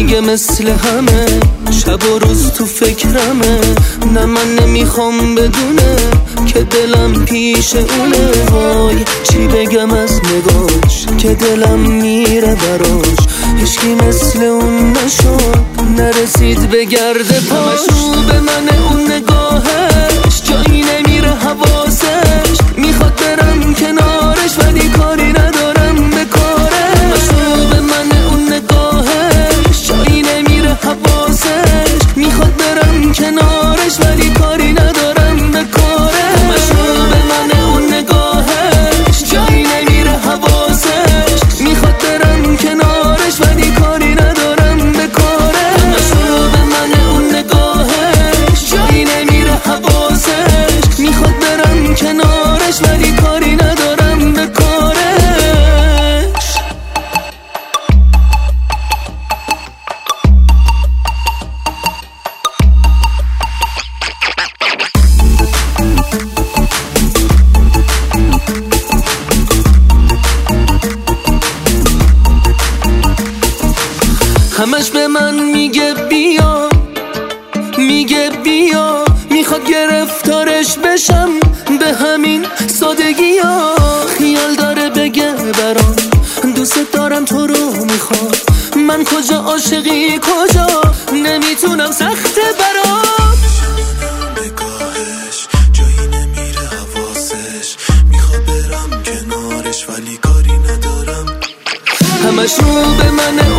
دیگه مثل همه شب و روز تو فکرمه. نه من نمیخوام بدونه که دلم پیش اونه. وای چی بگم از نگاش که دلم میره براش. هیچکی مثل اون نشد نرسید به گرد پاش. به من اون نگاهش جایی نمیره حواسش. میخواد برم کنارش ولی کاری ندارم به کارش. به من اون نگاهش جایی نمیره حواسش. میخواد برم کنارش ولی کاری ندارم به کارش. به من اون نگاهش جایی نمیره حواسش. میخواد برم کنارش ولی کاری ندارم به کارش. به من اون نگاهش جایی نمیره حواسش. میخواد برم کنارش ولی کاری ندارم به کارش. همش به من میگه بیا، میگه بیا. میخواد گرفتارش بشم به همین سادگی ها. خیال داره بگه برام دوست دارم تو رو میخوام. من کجا عاشقی کجا نمیتونم سخته برام. نگاهش جایی نمیره حواسش. میخواد برم کنارش ولی کاری ندارم. همش رو به من